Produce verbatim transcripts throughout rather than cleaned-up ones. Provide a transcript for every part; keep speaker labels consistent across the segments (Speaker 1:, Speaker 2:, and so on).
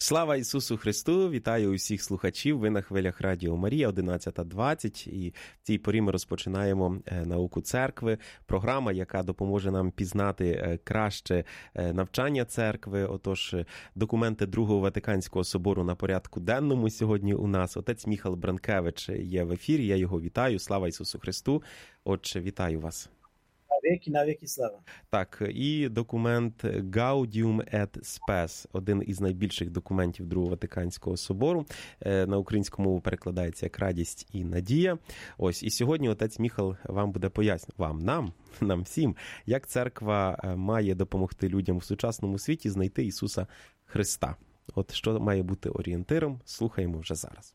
Speaker 1: Слава Ісусу Христу! Вітаю усіх слухачів. Ви на хвилях Радіо Марія, одинадцята двадцять. І в цій порі ми розпочинаємо «Науку церкви». Програма, яка допоможе нам пізнати краще навчання церкви. Отож, документи Другого Ватиканського собору на порядку денному сьогодні у нас. Отець Міхал Бранкевич є в ефірі, я його вітаю. Слава Ісусу Христу! Отче, вітаю вас.
Speaker 2: На віки, на віки слава.
Speaker 1: Так, і документ Gaudium et Spes, один із найбільших документів Другого Ватиканського собору. На українську мову перекладається як «Радість і надія». Ось, і сьогодні отець Міхал вам буде пояснювати, вам, нам, нам всім, як церква має допомогти людям в сучасному світі знайти Ісуса Христа. От що має бути орієнтиром, слухаємо вже зараз.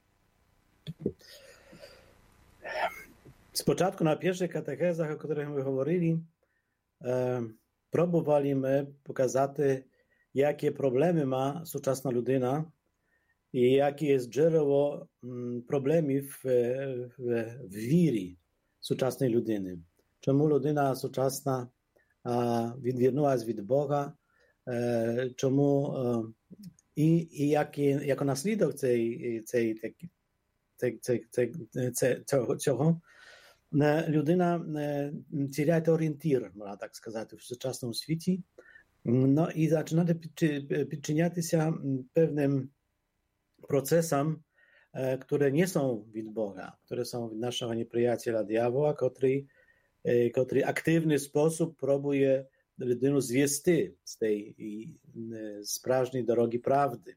Speaker 2: Спочатку на перших катехезах, о яких ми говорили, е, пробували ми показати, які проблеми має сучасна людина і яке є джерело м, проблемів в, в, в вірі сучасної людини. Чому людина сучасна е, відвернулася від Бога, е, чому е, і, і які, як наслідок цей, цей, цей, цей, цей, цей, цього, цього людина теряє орієнтир, можна так сказати, в сучасному світі. No i zaczyna підчинятися певним процесам, które nie są від Boga, które są від нашого неприятеля диявола, котрий, котрий активний спосіб пробує людину звести з тієї справжньої дороги правди.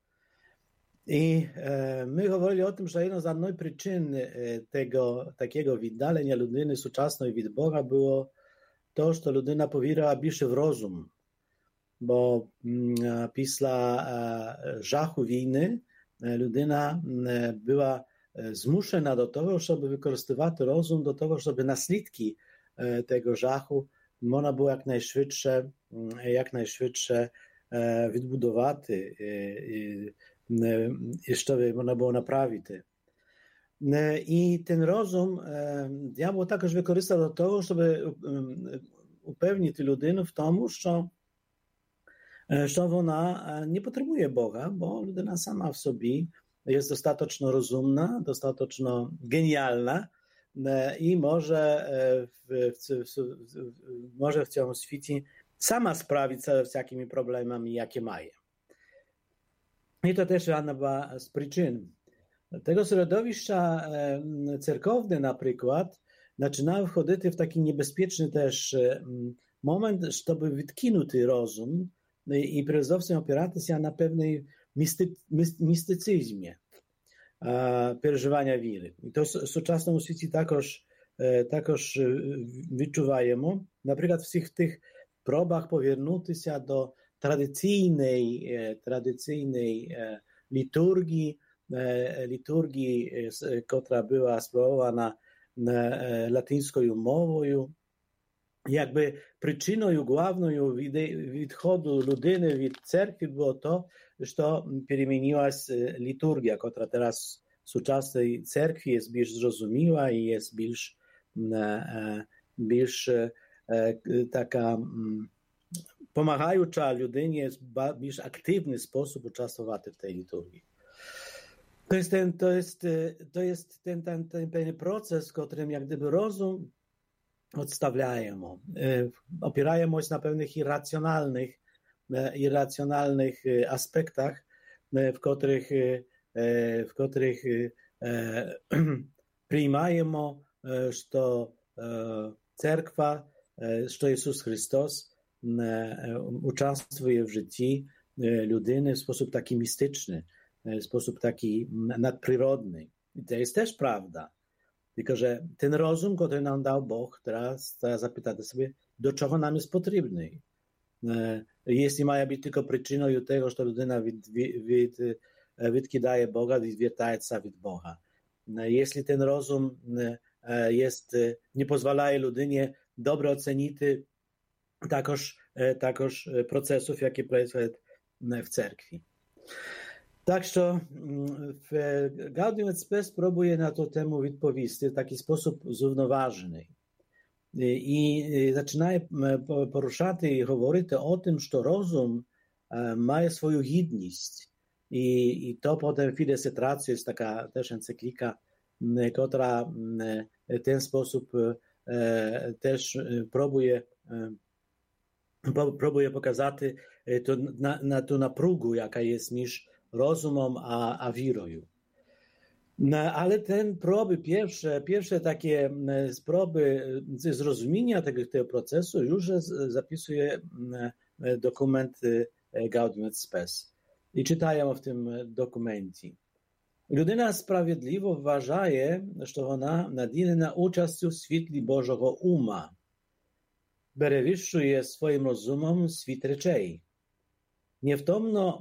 Speaker 2: I e, my говорили o tym, że jedną z одной przyczyn tego takiego віддалення людини сучасної від Бога було to, що людина повірила більше в розум. Бо м, після e, жаху війни людина e, była zmuszona do tego, żeby wykorzystywać rozum do tego, żeby naslідки e, tego żachu można było jak najszybsze, jak najszybsze e, відбудувати e, і що можна було направити. І ten розум дьявол також використав до того, щоб упевнити людину в тому, що, що вона не потребує Бога, бо людина сама в собі є достатньо розумна, достатньо геніальна і може в, в, в, може в цьому світі сама справитися з всякими проблемами, які має. I to też jedna była z przyczyn. Tego środowiska cerkowne na przykład zaczynały wchodzić w taki niebezpieczny też moment, żeby wytkinąć rozum i przede opierać się na pewnej misty, mistycyzmie przeżywania wiary. I to w współczesnym świecie takoż, takoż wyczuwajemy. Na przykład w tych, tych próbach powiernuć się do tradycyjnej, tradycyjnej liturgii, liturgii, która była sprawowana latyńską mową, jakby przyczyną główną odchodu ludyny od cerkwi było to, że przemieniła się liturgia, która teraz w współczesnej cerkwi jest bardziej zrozumiała i jest bardziej, bardziej taka pomagaюча людині в більш активний спосіб участвувати в тій літургії. To jest ten, to jest, to jest ten, ten, ten, ten proces, w którym jak gdyby rozum odstawiajemy, opierajemy się na pewnych irracjonalnych, irracjonalnych aspektach, w których, w których przyjmujemy, że cerkwa, że Jezus Chrystus uczestniczy w życiu ludyny w sposób taki mistyczny, w sposób taki nadprzyrodny. I to jest też prawda. Tylko, że ten rozum, który nam dał Bóg, teraz trzeba zapytać sobie, do czego nam jest potrzebny. Jeśli ma być tylko przyczyną tego, że ludyna wykrydaje Boga, wywiertaje się od Boga. Jeśli ten rozum jest, nie pozwala ludynie dobrze ocenić також, також процесів, які происходять в церкві. Так що в Gaudium et Spes спробує на ту тему відповісти в такий спосіб зрівноважений. І починає порушати і говорити о тим, що розум ma swoją gidność. I, i to potem Fides et Ratio jest taka też encyklika, która w ten sposób też próbuje, próbuje pokazać to, na, na tę naprugu, jaka jest między rozumem a, a wiroju. No, ale ten próby, pierwsze, pierwsze takie próby zrozumienia tego, tego procesu już zapisuje dokument Gaudium et Spes. I czytają w tym dokumencie. Людина справедливо вважає, що вона наділена участю в світлі Божого ума, перевищує своїм розумом світ речей. Невтомно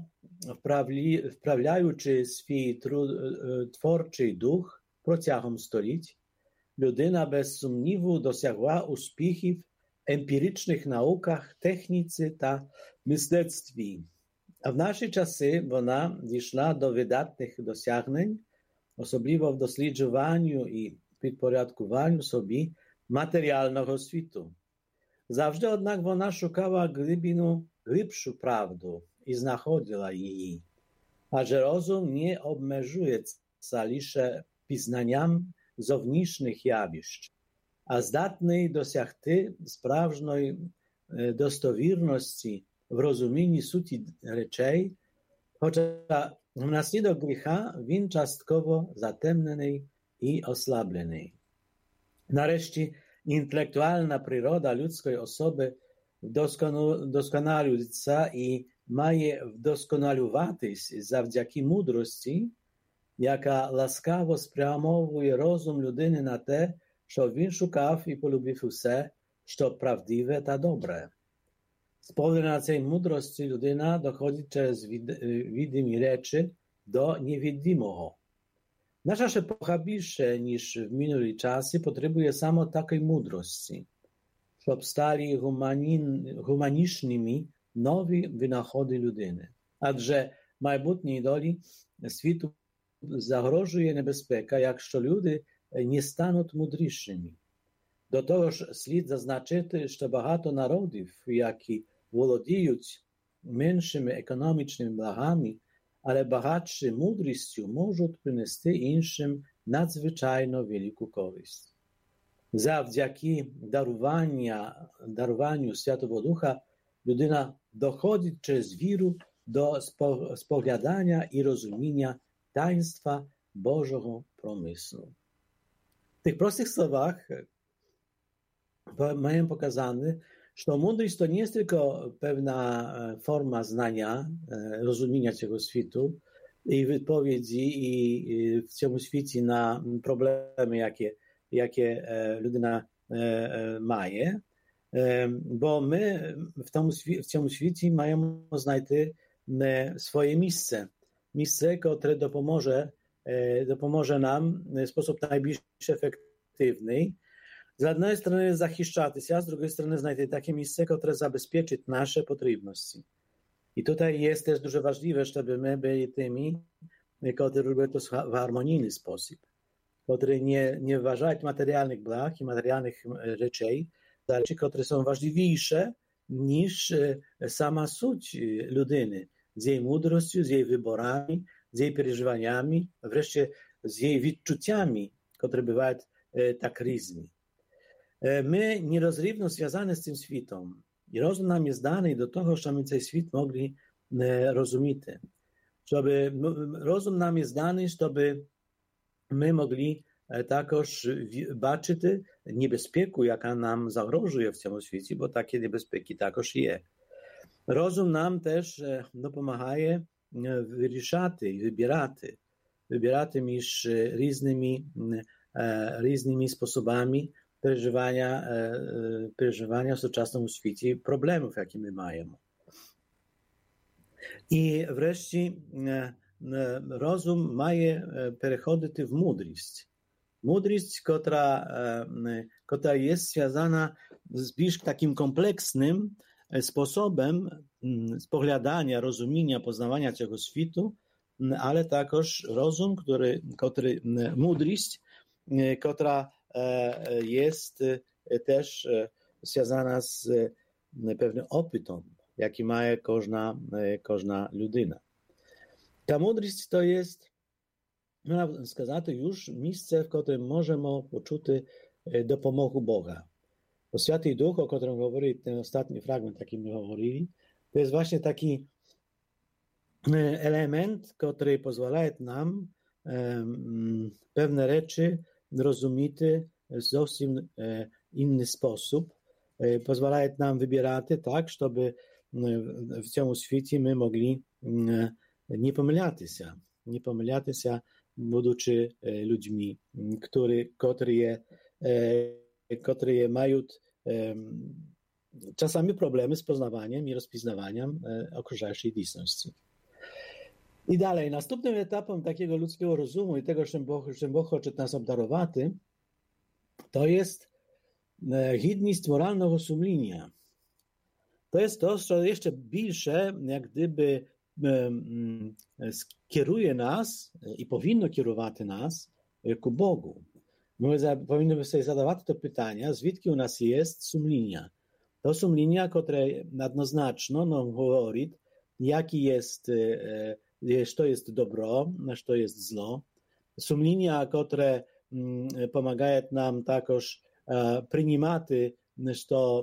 Speaker 2: вправляючи свій творчий дух протягом століть, людина без сумніву досягла успіхів в емпіричних науках, техніці та мистецтві. А в наші часи вона дійшла до видатних досягнень, особливо в досліджуванню і підпорядкуванню собі матеріального світу. Завжди, однак, вона шукала глибину, глибшу правду і знаходила її. Адже розум не обмежується лише пізнанням зовнішніх явищ, а здатний досягти справжньої достовірності в розумінні суті речей, хоча внаслідок гріха він частково затемнений і ослаблений. Нарешті, інтелектуальна природа людської особи вдосконалюється і має вдосконалюватись завдяки мудрості, яка ласкаво спрямовує розум людини на те, що він шукав і полюбив усе, що правдиве та добре. Сповнена цієї мудрості людина доходить через відомі речі до невідомого. Nasza epoka bільше, ніж в минулі часи, потребує саме такої мудрості, щоб стали гуманічними нові винаходи людини. Адже майбутній долі світу загрожує небезпека, якщо люди не стануть мудрішими. До того ж, слід зазначити, що багато народів, які володіють меншими економічними благами, але багатші мудрістю, можуть принести іншим надзвичайно велику користь. Завдяки дарування, даруванню Святого Духа людина доходить через віру до споглядання і розуміння таїнства Божого промислу. В тих простих словах mają pokazane, że mądrość to nie jest tylko pewna forma znania, rozumienia tego światu i wypowiedzi i w tym świecie na problemy, jakie, jakie ludyna ma, bo my w tym, w tym świecie mamy znajty swoje miejsce, miejsce, które dopomoże, dopomoże nam w sposób najbardziej efektywny. Z jednej strony zachiszczać, a z drugiej strony znajdę takie miejsce, które zabezpieczyć nasze potrzebności. I tutaj jest też dużo ważliwe, żeby my byli tymi, którzy robią to w harmonijny sposób, którzy nie, nie uważają materialnych blag i materialnych rzeczy, rzeczy, które są ważniejsze niż sama suć ludyny, z jej mądrością, z jej wyborami, z jej przeżywaniami, wreszcie z jej відчуттями, które bywają tak różne. My nierozrywno związane z tym światem i rozum nam jest dany do tego, żebyśmy ten świat mogli rozumieć. Żeby, rozum nam jest dany, żeby my mogli takoż baczyć niebezpieku, jaka nam zagrożuje w tym świecie, bo takie niebezpieki takoż jest. Rozum nam też dopomaga wyryszać i wybierać. Wybierać między różnymi, różnymi sposobami przeżywania, przeżywania w współczesnym świecie problemów, jakie my mamy. I wreszcie rozum ma przechodzić w mądrość. Mądrość, która, która jest związana z takim kompleksnym sposobem spoglądania, rozumienia, poznawania tego świata, ale także rozum, który, który mądrość, która jest też związana z pewnym opytem, jaki ma każda, każda людина. Ta mądrość to jest, można сказати, już miejsce, w którym możemy poczuć допомогу Boga. Bo Święty Duch, o którym mówi ten ostatni fragment, jaki my mówili, to jest właśnie taki element, który pozwala nam um, pewne rzeczy rozumieć w zupełnie inny sposób. Pozwala nam wybierać tak, żeby w tym świecie my mogli nie pomylić się, nie pomylić się, będąc ludźmi, którzy, którzy, którzy mają czasami problemy z poznawaniem i rozpoznawaniem okrużającej rzeczywistości. I dalej, następnym etapem takiego ludzkiego rozumu i tego, czym Bóg, czym Bóg chce nas obdarować, to jest gidność moralnego sumienia. To jest to, co jeszcze większe, jak gdyby skieruje nas i powinno kierować nas ku Bogu. My powinniśmy sobie zadawać to pytanie, zwідки u nas jest sumienia. To sumienia, które jednoznacznie nam mówi, jaki jest, co jest dobro, co jest zło. Sumienia, które pomagają nam także przyjmować, że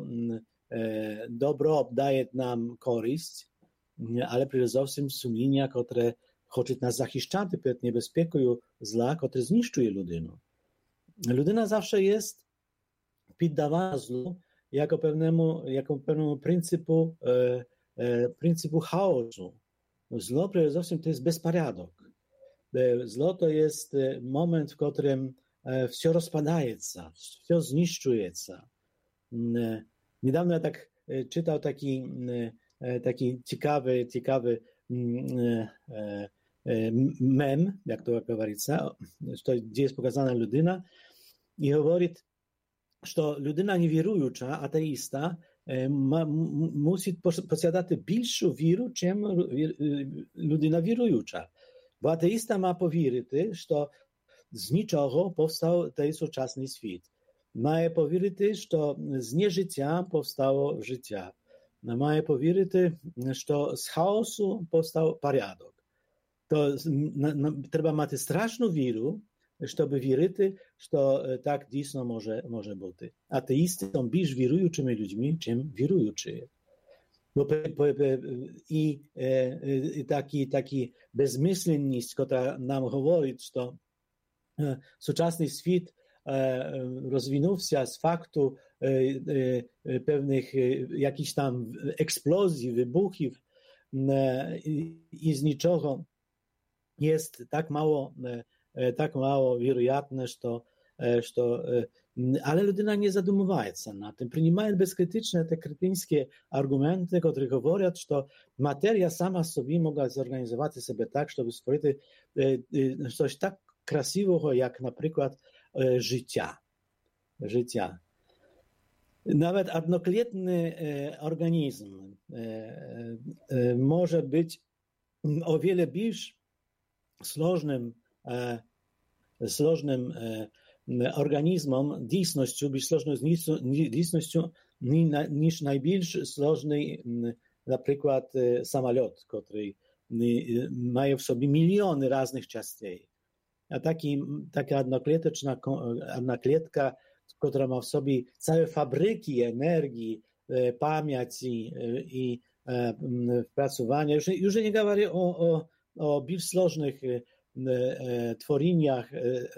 Speaker 2: dobro daje nam korzyść, ale przede wszystkim sumienia, które chce nas zachiszczać przed niebezpieczeństwem zła, które zniszczuje ludzinę. Ludyna zawsze jest poddawana zlu jako pewnemu, jako pewnemu pryncypu, e, e, pryncypu chaosu. Zlo przede wszystkim to jest bezporiadok. E, zlo to jest moment, w którym e, wszystko rozpadaje się, wszystko zniszczuje się. E, niedawno ja tak e, czytał taki, e, taki ciekawy, ciekawy e, e, mem, jak to говорится, gdzie jest pokazana ludyna i mówi, że ludyna niewierująca, ateista, ma, musi posiadać większą wiarę, czym ludyna wierująca. Bo ateista ma powierzyć, że z niczego powstał ten współczesny świat. Ma powierzyć, że z nieżycia powstało życie. Ma powierzyć, że z chaosu powstał porządek. To na, na, trzeba mieć straszną wiarę, żeby wierzyć, że tak dійсно może, może być. Ateisty są bardziej wierującymi ludźmi, czym wierujący. Bo pe, pe, pe, i, e, i taki, taki bezmyślność, która nam mówi, że e, współczesny świat e, rozwinął się z faktu e, e, pewnych e, jakichś tam eksplozji, wybuchów e, i, i z niczego jest tak mało, tak mało wieroятne, że, że ale ludyna nie zadumuje się na tym. Przyjmują bezkrytyczne te krytyńskie argumenty, które mówią, że materia sama sobie mogła zorganizować sobie tak, żeby stworzyć coś tak krasiwego, jak na przykład życia. życia. Nawet jednokletny organizm może być o wiele bardziej slożnym, e, slożnym e, organizmom, dійsностью, більш slożną dійsностью, niż najbardziej slożny, na przykład samolot, który ma w sobie miliony różnych części. A taki, taka jednokleteczna jednokletka, która ma w sobie całe fabryki energii, pamięć i, i pracowania. Już, już nie mówię o, o o bardziej slożnych tworieniach,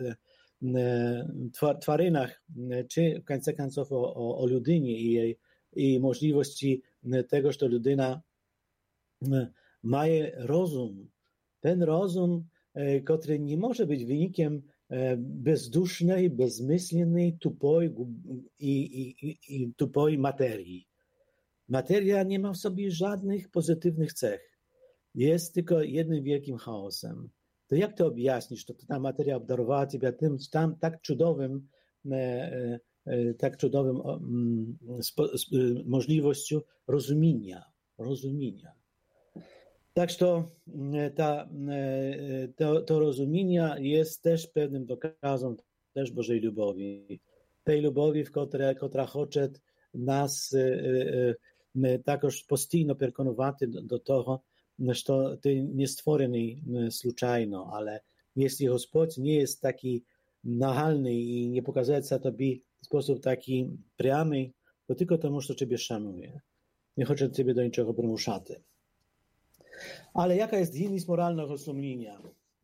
Speaker 2: twarynach, czy w końcu końców o, o, o ludynie i jej i możliwości tego, że ludyna ma rozum. Ten rozum, który nie może być wynikiem bezdusznej, bezmyślnej, tupoj i, i, i tupoj materii. Materia nie ma w sobie żadnych pozytywnych cech. Jest tylko jednym wielkim chaosem. To jak to objaśnisz, to ta materia obdarowała ciebie tym tam tak cudowym, e, e, tak cudowym e, spo, e, możliwością rozumienia, rozumienia. Tak, że ta, e, to, to rozumienie jest też pewnym dokazem też Bożej lubowi. Tej lubowi, w której, która chce nas e, також постійно переконувати до того, що ти не створений случайно, але якщо Господь не є такий нагальний і не показується тобі в спосіб такий прямий, то тільки тому, що тебе шанує. Не хоче тебе до нічого примушати. Але яка є гідність морального сумління?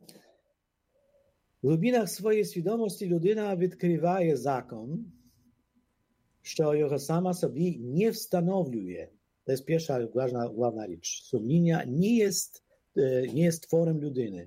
Speaker 2: В глибинах своєї свідомості людина відкриває закон, що його сама собі не встановлює. To jest pierwsza ważna, główna rzecz. Sumienia nie jest, nie jest tworem людини.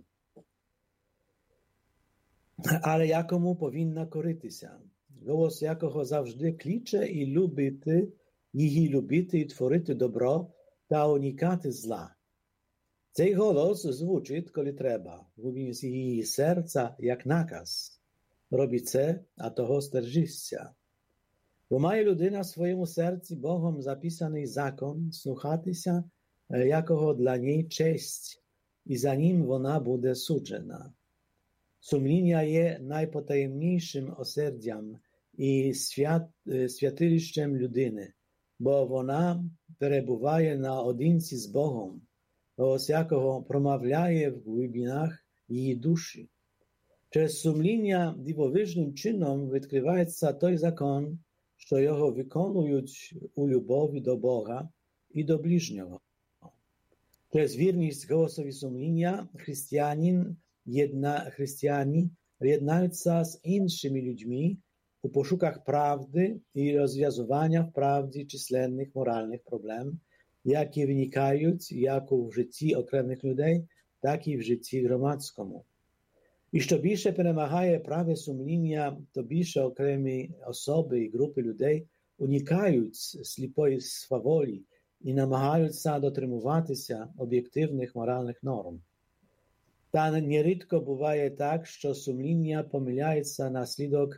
Speaker 2: Але якому повинна коритися. Голос якого завжди кличе і любити, її любити і творити добро та уникати зла. Цей голос звучить, коли треба, в глибині її серця, як наказ. Роби це, а того стержишся. Бо має людина в своєму серці Богом записаний закон слухатися, якого для неї честь, і за ним вона буде суджена. Сумління є найпотаємнішим осердям і свят, святилищем людини, бо вона перебуває наодинці з Богом, голос якого промовляє в глибинах її душі. Через сумління дивовижним чином відкривається той закон, що його виконують у любові до Бога і до ближнього. Через вірність голосові сумління християнин, єдна, християни єднаються з іншими людьми у пошуках правди і розв'язування в правді численних моральних проблем, які виникають як у житті окремих людей, так і в житті громадському. І що більше перемагає праве сумління, то більше окремі особи і групи людей уникають сліпої сваволі і намагаються дотримуватися об'єктивних моральних норм. Та нерідко буває так, що сумління помиляється наслідок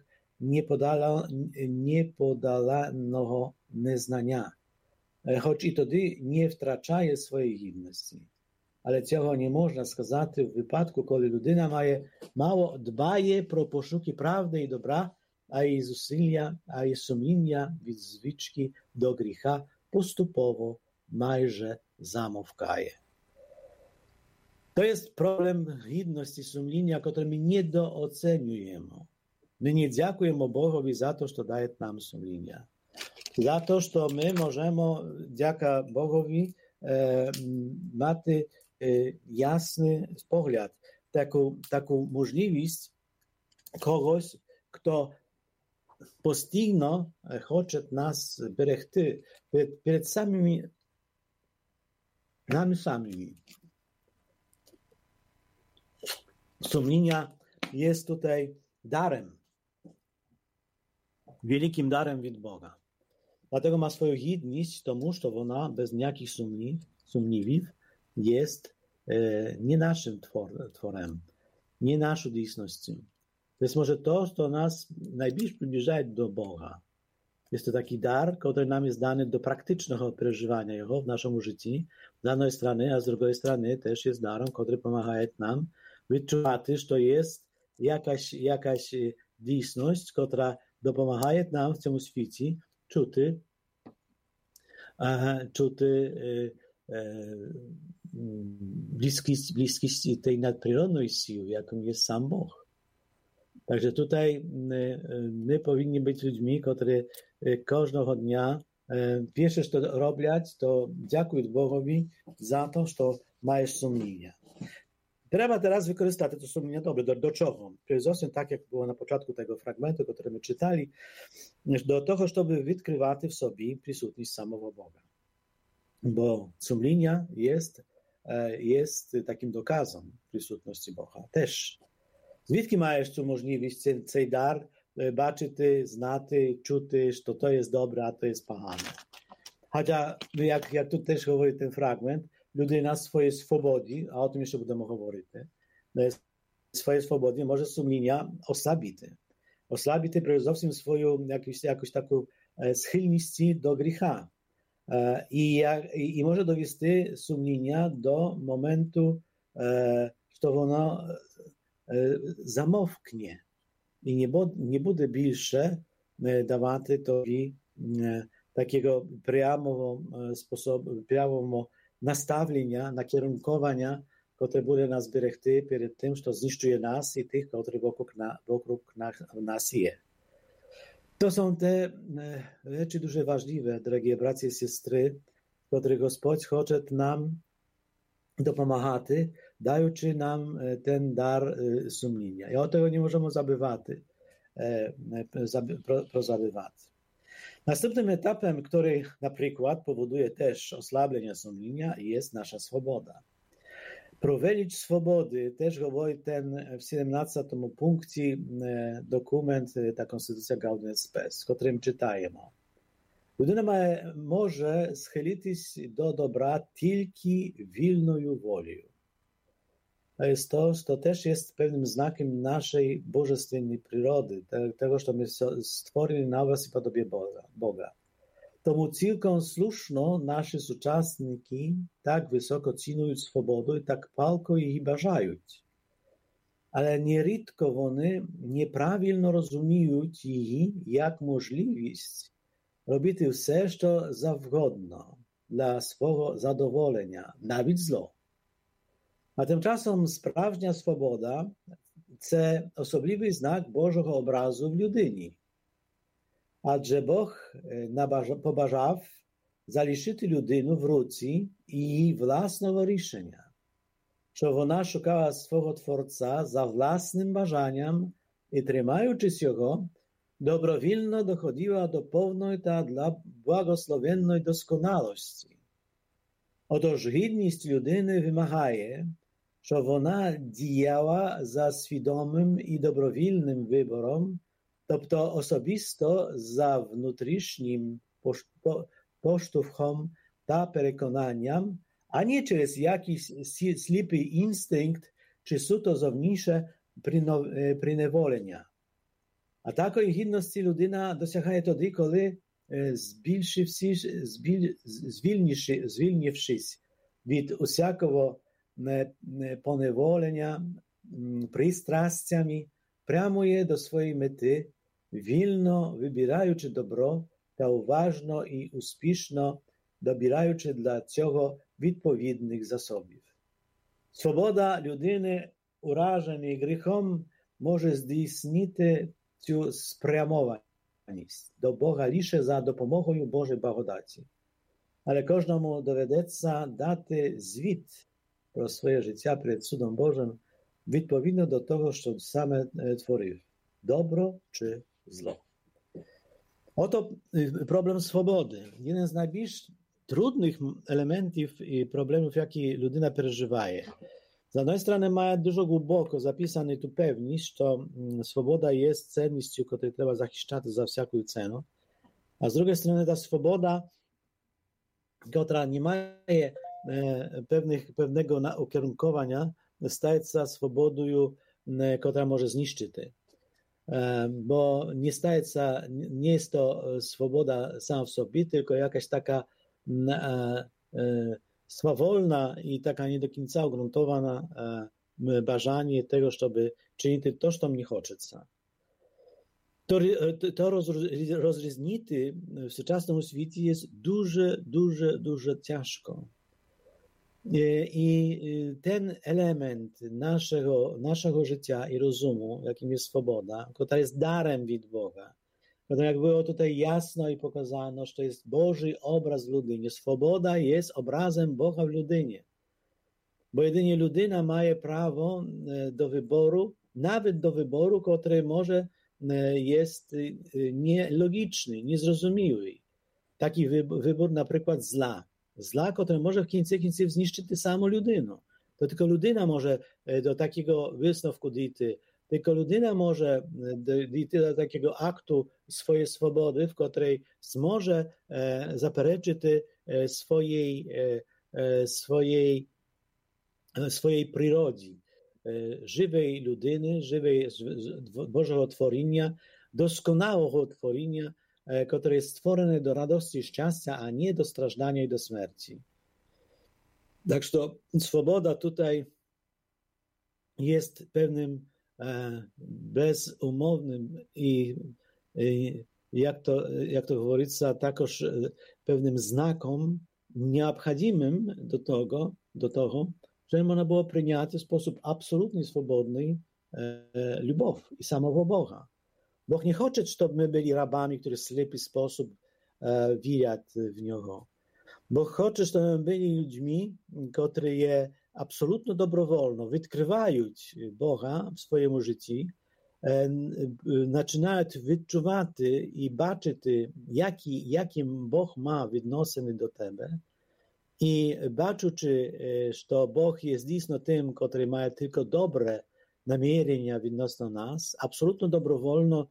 Speaker 2: неподаленого незнання, хоч і тоді не втрачає своєї гідності. Але цього не можна сказати в випадку, коли людина має мало дбає про пошуки правди і добра, а її зусилля, а її сумління від звички до гріха поступово майже замовкає. To jest problem гідності сумління, який ми недооцінюємо. Ми не дякуємо Богові за те, що дає нам сумління. За те, що ми можемо, дяка Богові, е, мати е, ясний погляд, таку, таку можливість когось, хто постійно хоче нас берегти перед, перед самими нами самими. Сумління є тут дарem, wielkim darem від Бога. Dlatego ma swoją gidność tomu, że ona bez jakich sumniwiw jest e, nie naszym twor, tworem, nie naszą istnością. To jest może to, co nas najbliżej przybliża do Boga. Jest to taki dar, który nam jest dany do praktycznego przeżywania Jego w naszym życiu, z jednej strony, a z drugiej strony też jest darem, który pomaga nam wyczuwać, że to jest jakaś, jakaś istność, która dopomaga nam w tym świecie czuty, czuty bliskość, bliskość tej nadprzyrodnej siły, jaką jest sam Bóg. Także tutaj my powinni być ludźmi, którzy każdego dnia pierwsze, co robić, to dziękuję Bogowi za to, że masz sumienie. Trzeba teraz wykorzystać to sumienie dobre. Do, do czego? Przede wszystkim, tak jak było na początku tego fragmentu, który my czytali, do tego, żeby wykrywać w sobie przysutność samego Boga. Bo sumienie jest, jest takim dokazem przysutności Boga. Też. Звідки маєш цю можливість, цей, цей дар бачити, знати, чути, що то є добре, а то є погано. Хоча, як, як тут теж говорить ten fragment, людина в своїй свободі, а о тим ще будемо говорити, в своїй свободі може сумління ослабити. Ослабити при зовсім свою якусь, якусь таку схильність до гріха. І, і, і може довести сумління до моменту, що воно zamowknie i nie, bo, nie буде більше давати тобі takiego priamo sposobu, priamo nastawienia, nakierunkowania, które bude nas berechty przed tym, co zniszczuje nas i tych, którzy wokół, na, wokół nas jest. To są te rzeczy duże ważliwe, drogie bracie i siostry, które Gospodź chce nam dopomagać, daючи nam ten dar sumienia. I o tego nie możemy zabywać, prozabywać. Następnym etapem, który na przykład powoduje też osłabienie sumienia, jest nasza swoboda. Prowadzić swobody, też mówi ten w siedemnastym punkcie dokument, ta Konstytucja Gaudium et Spes, w którym czytajemy. Людина має, може схилитись до добра тільки вільною волею. To jest to, to też jest pewnym znakiem naszej bożestwiennej przyrody, tego, że my stworzyli na obraz i podobie Boga. Tomu całkiem słuszno nasi uczestniki tak wysoko cenują swobodę i tak palko jej bажаją. Ale nierzadko вони nieprawilno rozumieją jej jak możliwość robić все, що завгодно dla swojego zadowolenia, nawet zło. A tymczasem sprawdźnia swoboda to osobliwy znak Bożego obrazu w ludyni. Adже Бог побажав залишити людину в руці її власного рішення, що вона шукала свого Творця за власним бажанням і, тримаючись його, добровільно доходила до повної та для благословенної досконалості. Отож, гідність людини вимагає, що вона діяла за свідомим і добровільним вибором, тобто особисто за внутрішнім поштовхом та переконанням, а не через якийсь сліпий інстинкт чи суто зовніше приневолення. А такої гідності людина досягає тоді, коли, звільнившись від усякого поневолення пристрастями, прямує до своєї мети, вільно вибираючи добро та уважно і успішно добираючи для цього відповідних засобів. Свобода людини, ураженої гріхом, може здійснити цю спрямованість до Бога лише за допомогою Божої благодаті. Але кожному доведеться дати звіт про своє життя перед судом Божим відповідно до того, що саме творив – добро чи зло. Oto problem swobody. Jeden z najbardziej trudnych elementów i problemów, jakie ludyna przeżywa. Z jednej strony ma dużo głęboko zapisany tu pewność, że swoboda jest cennością, której trzeba zachować za wszelką cenę. A z drugiej strony ta swoboda, która nie ma pewnych, pewnego ukierunkowania, staje się swobodą, która może zniszczyć. Bo nie staje się, nie jest to swoboda sama w sobie, tylko jakaś taka e, e, swawolna i taka nie do końca ugruntowana e, bażanie tego, żeby czynić to, co mnie chce. To, to rozróżnić w współczesnym świecie jest dużo, dużo, dużo ciężko. I ten element naszego, naszego życia i rozumu, jakim jest swoboda, która jest darem od Boga, to jak było tutaj jasno i pokazano, że to jest Boży obraz w ludynie. Swoboda jest obrazem Boga w ludynie. Bo jedynie ludyna ma prawo do wyboru, nawet do wyboru, który może jest nielogiczny, niezrozumiały. Taki wybór na przykład zla. Zla, które może w końcu końców zniszczyć tę samą ludynę. To tylko ludyna może do takiego wysновku dojść. Tylko ludyna może dojść do takiego aktu swojej swobody, w której może e, zapereczyć e, swojej, e, swojej, swojej przyrodzie. E, żywej ludyny, żywej Bożego tworzenia, doskonałego tworzenia, które jest stworzone do radości i szczęścia, a nie do strażdania i do śmierci. Także to swoboda tutaj jest pewnym e, bezumownym i, i jak to, jak to говорится, також pewnym знаком необходимым до того, до того, że można było przyjąć w sposób absolutnie swobodny e, любов i samego Boga. Bóg nie chce, żeby my byli rabami, którzy w ślepy sposób e, wierzą w Niego. Bóg chce, żeby my byli ludźmi, którzy je absolutnie dobrowolno odkrywają Boga w swoim życiu, e, zaczynają wyczuwać i baczyć, jaki, jakim Bóg ma odnoszenie do Ciebie. I baczący, że Bóg jest istotą tym, który ma tylko dobre namierzenia odnośnie nas, absolutnie dobrowolno,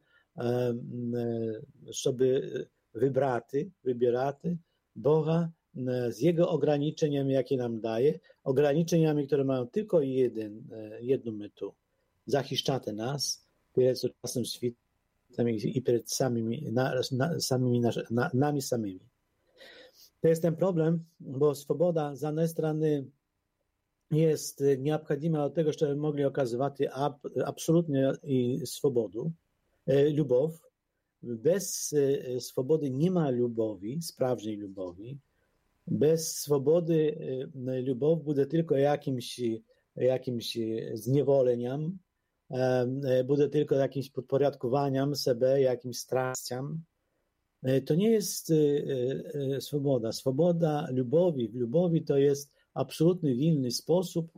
Speaker 2: żeby wybrać, wybierać Boga z Jego ograniczeniami, jakie nam daje, ograniczeniami, które mają tylko jeden, jedną metę. Zachiszczać nas przed czasem światem i przed samymi, na, na, samymi na, nami samymi. To jest ten problem, bo swoboda z jednej strony jest niezbędna do tego, żeby mogli okazywać absolutnie swobodę, lubow. Bez swobody nie ma lubowi, sprawnej lubowi. Bez swobody lubow będzie tylko jakimś, jakimś zniewoleniem, będzie tylko jakimś podporządkowaniem sobie, jakimś strastem. To nie jest swoboda. Swoboda lubowi. W lubowi to jest absolutny wolny sposób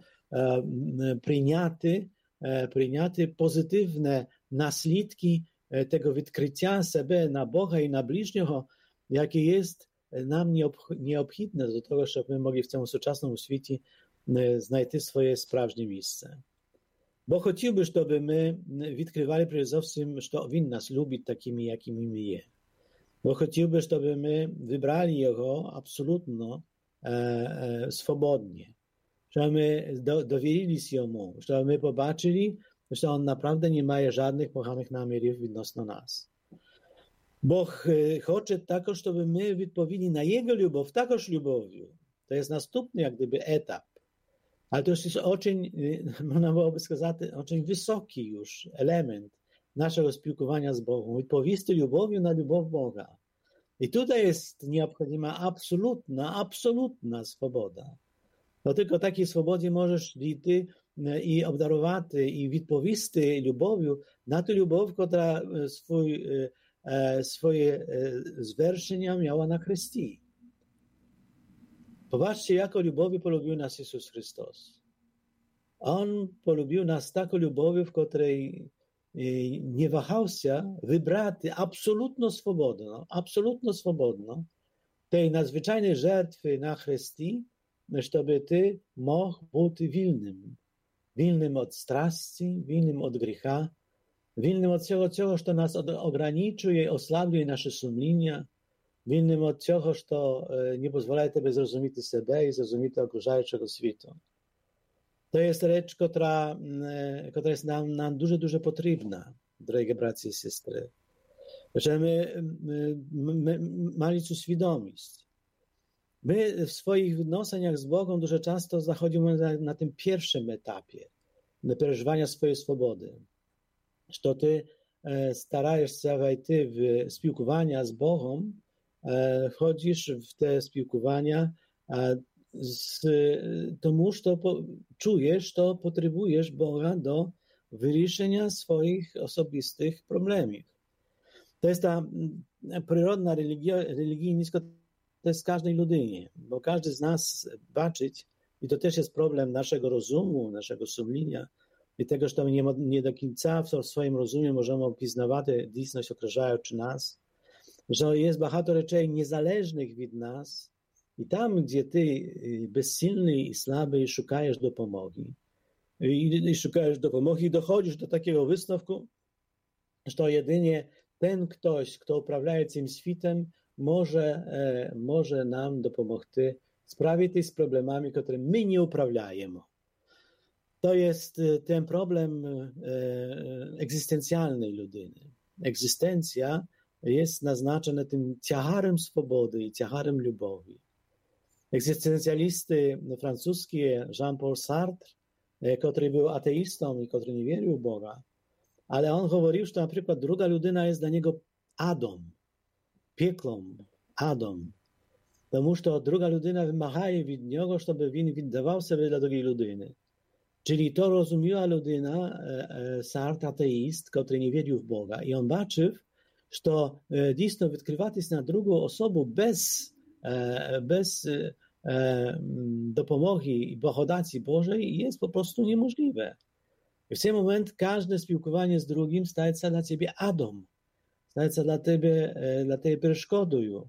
Speaker 2: przyjęty, przyjęty pozytywne naslідki tego odkrycia siebie na Boga i na bliźniego, jakie jest nam nieobchodne do tego, żeby my mogli w tym współczesnym świecie znaleźć swoje sprawne miejsce. Bo chciałby, żeby my odkrywali przede wszystkim, że On nas lubi takimi, jakimi my jest. Bo chciałby, żeby my wybrali Jego absolutnie e, e, swobodnie, żeby my do, dowierili się Jemu, żeby my pobaczyli, że On naprawdę nie ma żadnych pochanych namierów odnośnie nas. Bóg chce także, żeby my odpowiedzieli na Jego lubow, takoż lubowiu. To jest następny jak gdyby etap. Ale to jest очень, można byłoby сказać, очень wysoki już element naszego spілкування z Bogiem, odpowiedzieć lubowiu na lubow Boga. I tutaj jest nieobchodna absolutna, absolutna swoboda. Bo tylko takiej swobodzie możesz ty i obdarować i odpowiedzieć lubowiu na tę lubow, która swój, swoje zwerszenia miała na Chrystii. Popatrzcie, jaką lubowią polubił nas Jezus Chrystus. On polubił nas taką lubowią, w której nie wahał się wybrać absolutną swobodną, absolutną swobodną tej nadzwyczajnej żertwy na Chrystii, żeby ty mógł być wolnym. Wolnym od strasti, wolnym od grzecha, wolnym od tego, co nas ograniczuje, oslabuje nasze sumienia, wolnym od tego, co nie pozwala tobie zrozumieć siebie i zrozumieć okrużającego świata. To jest rzecz, która, która jest nam, nam dużo, dużo potrzebna, drogie bracie i siostry. Żeby my, my, my mieli tu świadomość. My w swoich odnoseniach z Bogiem dużo często zachodzimy na, na tym pierwszym etapie na przeżywania swojej swobody. Że ty starasz się wejść w spілкування z Bogiem, wchodzisz w te spілкування z tomu, że po, czujesz, to potrzebujesz Boga do wyjaśnienia swoich osobistych problemów. To jest ta przyrodna religia, religijność, to jest każdej ludynie, bo każdy z nas baczyć, i to też jest problem naszego rozumu, naszego sumienia i tego, że my nie, nie do końca w swoim rozumie możemy opisywać dійсність okrużającą nas, że jest багато rzeczy niezależnych od nas i tam, gdzie ty bezsilny i słaby szukasz dopomogi i, i szukasz dopomogi i dochodzisz do takiego wysновku, że to jedynie ten ktoś, kto uprawia tym światem, może, e, może nam dopomóc sprawić z problemami, które my nie uprawiamy. To jest ten problem e, egzystencjalnej ludyny. Egzystencja jest naznaczona tym ciężarem swobody i ciężarem lubowi. Egzystencjalisty francuski Jean-Paul Sartre, który był ateistą i który nie wierzył w Boga, ale on mówił, że na przykład druga ludyna jest dla niego адом, пеклом, адом. Тому що друга людина вимагає від нього, щоб він віддавав себе для другої людини. Czyli to rozumiała людина, Sartre, ateist, który nie wierzył w Boga. I on baczył, że dійсно відкриватись на другу особу без, bez допомоги i благодаті Bożej jest po prostu niemożliwe. I w ten moment każde spілкування z drugim staje się dla ciebie adą, staje się dla ciebie, dla ciebie przeszkodą.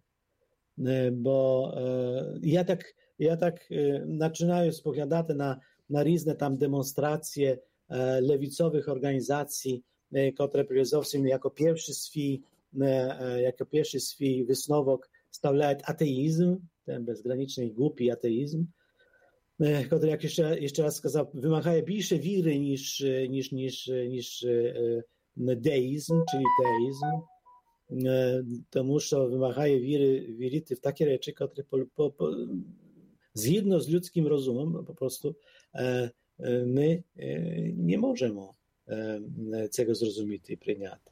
Speaker 2: Bo ja tak, ja tak zaczynaję spoglądać na na różne tam demonstracje e, lewicowych organizacji, e, które przede jako pierwszy swój, e, jako pierwszy swój wysновок stawiają ateizm, ten bezgraniczny i głupi ateizm, e, który, jak jeszcze, jeszcze raz сказав, wymaga większej wiry niż, niż, niż, niż e, deizm, czyli teizm, e, тому що вимагає віри, вірити в такі речі, które po, po, po, zgodno z ludzkim rozumem po prostu my nie możemy tego zrozumieć i przyjąć.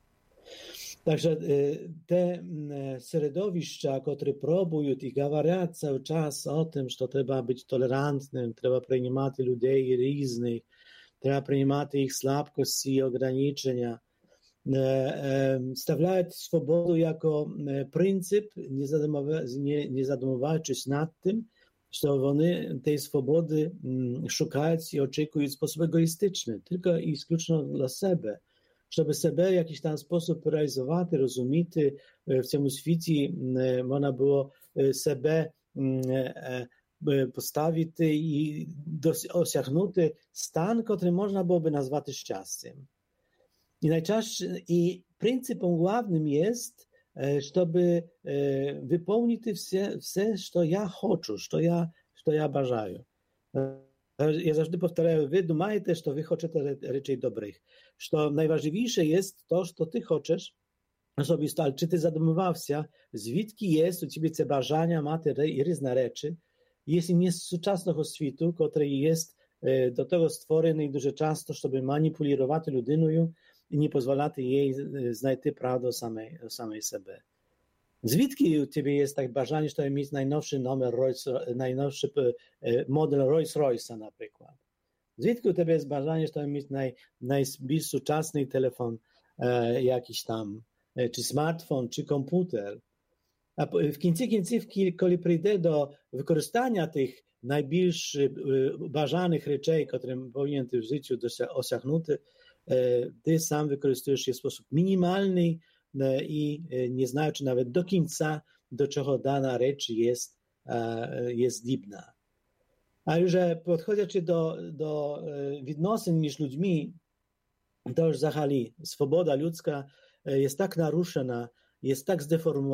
Speaker 2: Także te środowiska, które próbują i mówią cały czas o tym, że trzeba być tolerantnym, trzeba przyjmować ludzi różnych, trzeba przyjmować ich słabkości i ograniczenia, stawiają swobodę jako pryncyp, nie zadumywając nad tym, że oni tej swobody szukają i oczekują w sposób egoistyczny, tylko i wyłącznie dla siebie, żeby siebie w jakiś tam sposób realizować, rozumieć w tym świecie, można było siebie postawić i osiągnąć stan, który można byłoby nazwać szczęściem. I najczęściej, i pryncypem głównym jest, żeby wypełnić wszystko, co ja chcę, co ja, co ja бажаю. Ja zawsze powtarzam, wy думаєте, że wy chcecie rzeczy dobrych, że najważniejsze jest to, co ty chcesz osobiste, ale czy ty zadumywałeś się, zwідки jest u ciebie te бажання mate i różne rzeczy, jeśli nie z współczesnego światu, który jest do tego stworzony дуже często, żeby manipulować ludyną i nie pozwalać jej znaleźć prawdę o samej, o samej sobie. Zwідки u ciebie jest tak бажання, żeby mieć najnowszy numer, Rolls, najnowszy model Rolls-Royce'a na przykład? Zwідки u ciebie jest бажання, żeby mieć naj, najbliższy współczesny telefon e, jakiś tam, e, czy smartfon, czy komputer? A w końcu końców, kiedy przyjdę do wykorzystania tych najbliższych бажаnych rzeczy, które powinien ty w życiu osiągnąć, ty sam wykorzystujesz je w sposób minimalny i nie znając nawet do końca, do czego dana rzecz jest, jest dziwna. A już podchodząc do, do відносин między ludźmi, to już zachali swoboda ludzka jest tak naruszona, jest tak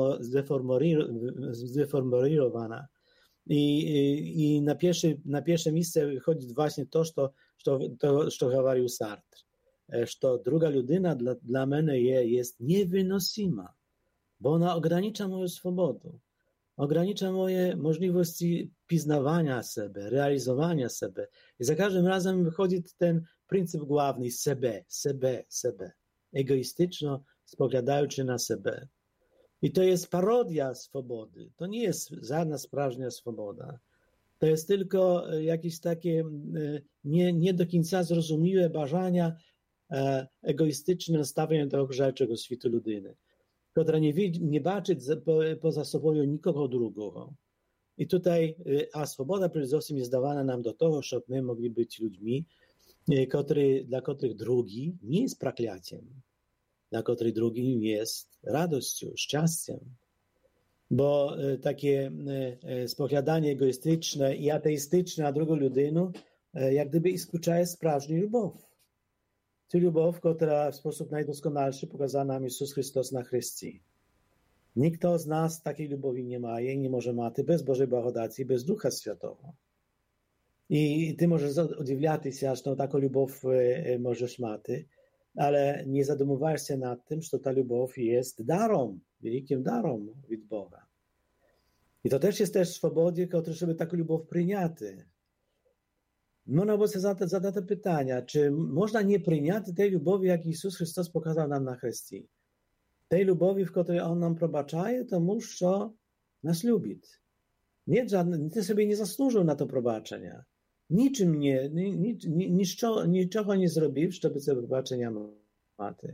Speaker 2: zdeformowana. I, i, i na, pierwsze, na pierwsze miejsce wychodzi właśnie to, co, to, to, co mówił Sartre. Że druga ludyna dla, dla mnie jest niewynosima, bo ona ogranicza moją swobodę, ogranicza moje możliwości poznawania siebie, realizowania siebie. I za każdym razem wychodzi ten pryncyp główny, siebie, siebie, siebie, egoistyczno spoglądając na siebie. I to jest parodia swobody, to nie jest żadna sprażnia swoboda. To jest tylko jakieś takie nie, nie do końca zrozumiałe bażania, egoistyczne nastawienie do rzeczego światu ludyny, która nie, nie baczy po, poza sobą nikogo drugiego. I tutaj, a swoboda przede wszystkim jest dawana nam do tego, żeby my mogli być ludźmi, który, dla których drugi nie jest prokletiem, dla których drugim jest radością, szczęściem. Bo takie spoglądanie egoistyczne i ateistyczne na drugą ludynę jak gdyby wyklucza sprawdźną любов. To любов, która w sposób najdoskonalszy pokazał nam Jezus Chrystus na Chrystii. Nikt z nas takiej lubowi nie ma i nie może mieć bez Bożej błahodaci, bez Ducha Świętego. I ty możesz odziwiać się, że taką lubow możesz mieć, ale nie zadumujesz się nad tym, że ta lubow jest darem, wielkim darem od Boga. I to też jest też swobodzie, która żeby taką lubow przyjąć. Można było sobie zadać pytania, czy można nie przyjąć tej lubowi, jak Jezus Chrystus pokazał nam na Chrystii? tej lubowi, w której On nam probaczaje, тому що nas lubi. Nie, żadne, ty sobie nie zasłużył na to probaczenia. Niczym nie, ni, ni, niczego, niczego nie zrobisz, żeby te probaczenia mати.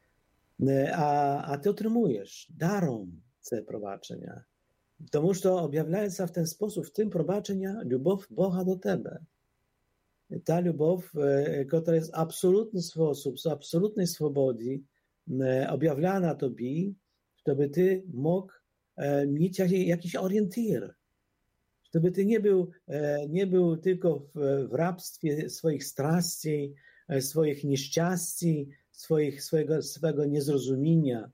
Speaker 2: A, a ty otrzymujesz darą te probaczenia. Тому що об'являється в ten sposób, w tym probaczenia, любов Boga do Tebe. Ta любов, która jest w absolutny sposób, z absolutnej swobody, objawiana Tobie, żeby Ty mógł mieć jakiś orientir. Żeby Ty nie był, nie był tylko w, w rabstwie swoich strasti, swoich nieszczęści, swoich, swojego, swojego niezrozumienia.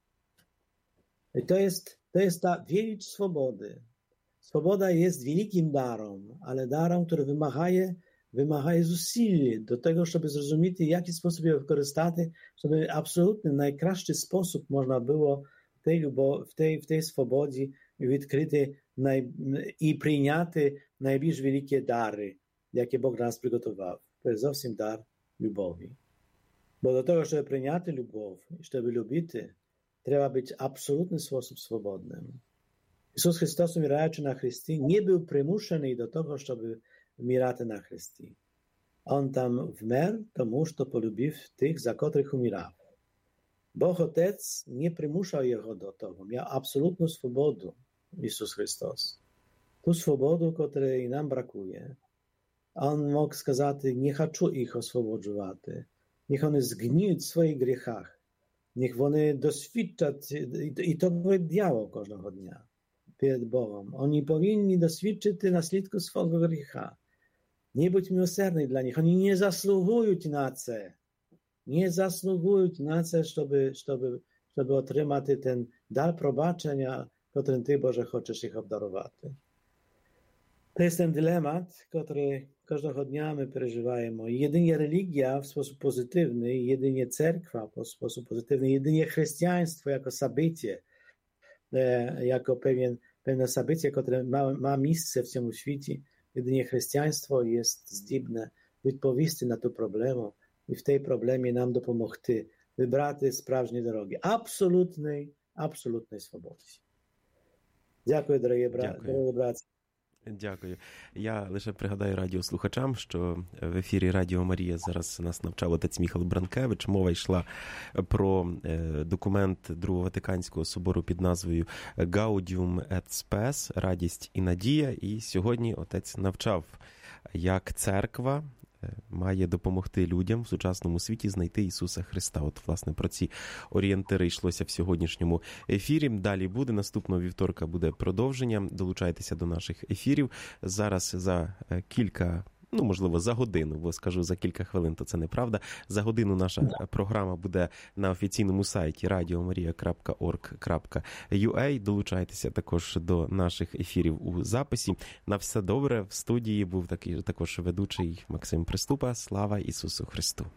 Speaker 2: I to jest To jest ta wielcz swobody. Swoboda jest wielkim darem, ale darem, który wymagaje, wymagaje zусиль do tego, żeby zrozumieć, w jaki sposób je wykorzystać, żeby absolutnie najkraszczy sposób można było w tej, w tej, w tej swobodzie odkryty naj, i przyjęty najbliż wielkie dary, jakie Bóg dla nas przygotował. To jest zawsze dar lubowi. Bo do tego, żeby przyjąć lubow, żeby lubić, trzeba być w absolutny sposób swobodnym. Jezus Chrystus, umierając na Chrystii, nie był przymuszony do tego, żeby umierać na Chrystii. On tam wmerł, тому że polubił tych, za których umierał. Bóg Otec nie przymuszał jego do tego. Miał absolutną swobodę, Jezus Chrystus. Tu swobodę, której nam brakuje. On mógł сказать, nie chcę ich oswobodzić. Niech one zgniją w swoich grzechach. Niech вони досвідчать, і то дьявол кожного дня перед Богом. Вони повинні досвідчити наслідку свого гріха. Не будь милосердний для них. Вони не заслугують на це. Не заслугують на це, щоб, щоб, щоб отримати ten дар пробачення, котрим Ти, Боже, хочеш їх обдарувати. To jest ten dylemat, który każdego dnia my przeżywamy. Jedynie religia w sposób pozytywny, jedynie cerkwa w sposób pozytywny, jedynie chrześcijaństwo jako sabycie, jako pewien, pewne sabycie, które ma, ma miejsce w tym świecie, jedynie chrześcijaństwo jest zdolne odpowiedzieć na to problemu i w tej problemie nam dopomogty wybrać sprażnie drogi. Absolutnej, absolutnej swobody. Dziękuję, drogie bracia.
Speaker 1: Дякую. Я лише пригадаю радіослухачам, що в ефірі Радіо Марія зараз нас навчав отець Міхал Бранкевич. Мова йшла про документ Другого Ватиканського собору під назвою «Gaudium et Spes» – «Радість і надія». І сьогодні отець навчав, як церква має допомогти людям в сучасному світі знайти Ісуса Христа. От, власне, про ці орієнтири йшлося в сьогоднішньому ефірі. Далі буде, наступного вівторка буде продовження. Долучайтеся до наших ефірів. Зараз за кілька, ну, можливо, за годину, бо скажу за кілька хвилин, то це неправда. За годину наша програма буде на офіційному сайті радіо марія крапка орг крапка ю а. Долучайтеся також до наших ефірів у записі. На все добре. В студії був такий також ведучий Максим Приступа. Слава Ісусу Христу!